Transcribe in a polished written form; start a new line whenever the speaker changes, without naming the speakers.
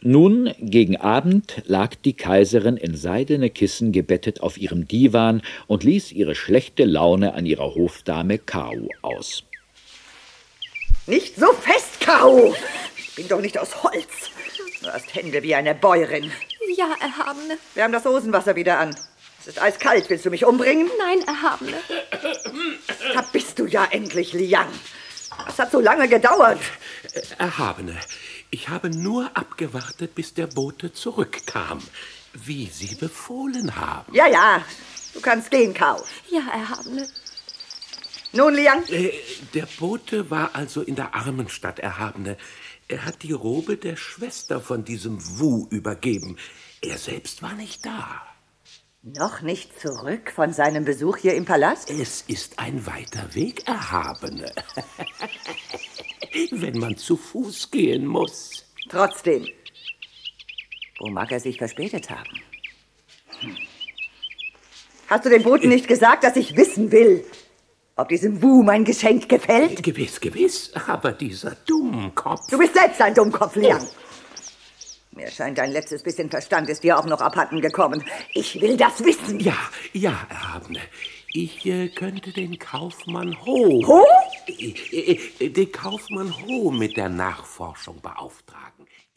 Nun, gegen Abend lag die Kaiserin in seidene Kissen gebettet auf ihrem Diwan und ließ ihre schlechte Laune an ihrer Hofdame Kau aus.
Nicht so fest, Kau! Ich bin doch nicht aus Holz. Du hast Hände wie eine Bäuerin.
Ja, Erhabene.
Wir haben das Rosenwasser wieder an. Es ist eiskalt. Willst du mich umbringen?
Nein, Erhabene.
Da bist du ja endlich, Liang. Das hat so lange gedauert.
Erhabene, ich habe nur abgewartet, bis der Bote zurückkam, wie Sie befohlen haben.
Ja, du kannst gehen, Kau.
Ja, Erhabene.
Nun, Liang?
Der Bote war also in der Armenstadt, Erhabene. Er hat die Robe der Schwester von diesem Wu übergeben. Er selbst war nicht da.
Noch nicht zurück von seinem Besuch hier im Palast?
Es ist ein weiter Weg, Erhabene. Wenn man zu Fuß gehen muss.
Trotzdem. Wo mag er sich verspätet haben? Hast du dem Boten nicht gesagt, dass ich wissen will, ob diesem Wu mein Geschenk gefällt?
Gewiss, aber dieser Dummkopf...
Du bist selbst ein Dummkopf, Liang. Mir scheint, dein letztes bisschen Verstand ist dir auch noch abhanden gekommen. Ich will das wissen.
Ja, Erhabene. Ich könnte den Kaufmann Ho...
Ho?
Den Kaufmann Ho mit der Nachforschung beauftragen.